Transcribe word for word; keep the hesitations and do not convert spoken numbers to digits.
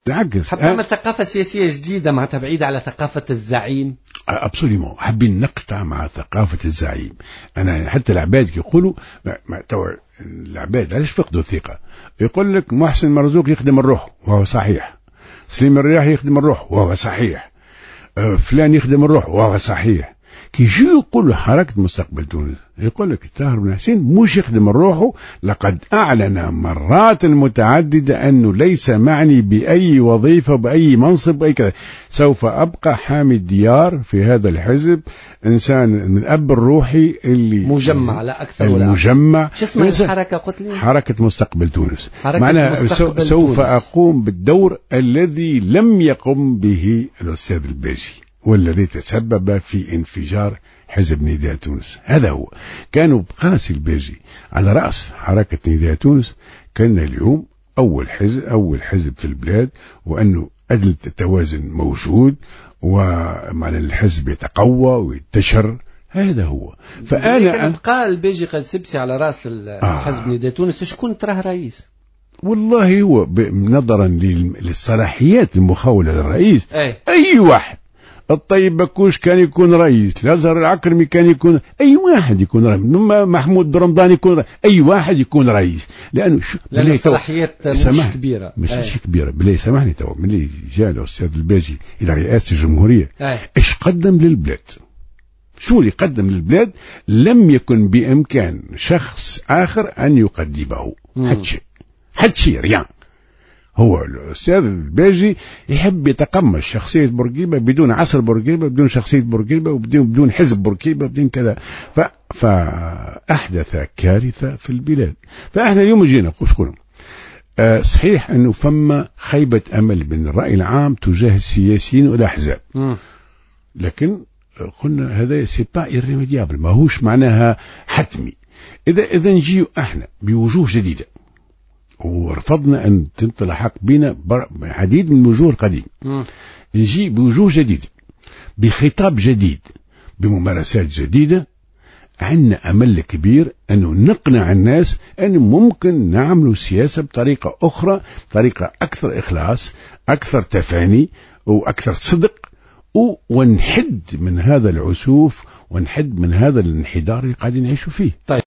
بالعكس حتى تعمل ثقافة سياسية جديدة معناتها بعيدة على ثقافة الزعيم. ابسوليمون حابين نقطع مع ثقافة الزعيم. انا حتى العباد يقولوا العباد علاش فقدوا الثقة، يقول لك محسن مرزوق يخدم الروح وهو صحيح، سليم الرياح يخدم الروح وهو صحيح، فلان يخدم الروح وهو صحيح. كي يجي يقول حركة مستقبل تونس يقول لك الطاهر بن حسين مش يخدم روحه، لقد أعلن مرات متعددة أنه ليس معني بأي وظيفة بأي منصب بأي كذا، سوف أبقى حامي الديار في هذا الحزب، إنسان من الأب الروحي اللي مجمع لا أكثر ولا المجمع. شو اسمها الحركة قلت لي؟ حركة مستقبل تونس. معناها سوف تونس. أقوم بالدور الذي لم يقم به الأستاذ الباجي والذي تسبب في انفجار حزب نداء تونس. هذا هو. كانوا بقاسي الباجي على رأس حركة نداء تونس، كان اليوم أول حزب أول حزب في البلاد، وأنه عدل التوازن موجود ومعنى الحزب يتقوى وينتشر. هذا هو. فأنا بقى الباجي قد سبسي على رأس الحزب آه. نداء تونس. شكون تراه رئيس؟ والله هو نظرا للصلاحيات المخولة للرئيس أي, أي واحد. الطيب بكوش كان يكون رئيس، الأزهر العكرمي كان يكون، أي واحد يكون رئيس، محمود برمضان يكون رئيس. أي واحد يكون رئيس، لأنه شو لأن الصلاحيات مش كبيرة مش أي. كبيرة بلي سامحني تو من اللي جاء الأستاذ الباجي إلى رئاسة الجمهورية أي. إيش قدم للبلاد؟ شو اللي قدم للبلاد لم يكن بإمكان شخص آخر أن يقدمه. حد شيء حد شيء ريان. هو الأستاذ الباجي يحب يتقمص شخصية بورقيبة بدون عصر بورقيبة، بدون شخصية بورقيبة، وبدون بدون حزب بورقيبة، بدون كذا. ف... فأحدث كارثة في البلاد. فإحنا اليوم جينا قلنا أه صحيح أنه فما خيبة أمل من الرأي العام تجاه السياسيين والأحزاب، لكن قلنا هذا سيبا إيريميديابل، ما هوش معناها حتمي. إذا إذا نجيو إحنا بوجوه جديدة، ورفضنا أن تنطلق بنا عديد من الوجوه القديمة، نجي بوجوه جديدة بخطاب جديد بممارسات جديدة، عندنا أمل كبير أنه نقنع الناس أنه ممكن نعمل سياسة بطريقة أخرى، طريقة أكثر إخلاص، أكثر تفاني وأكثر صدق، ونحد من هذا العسوف ونحد من هذا الانحدار اللي قاعدين نعيشوا فيه. طيب.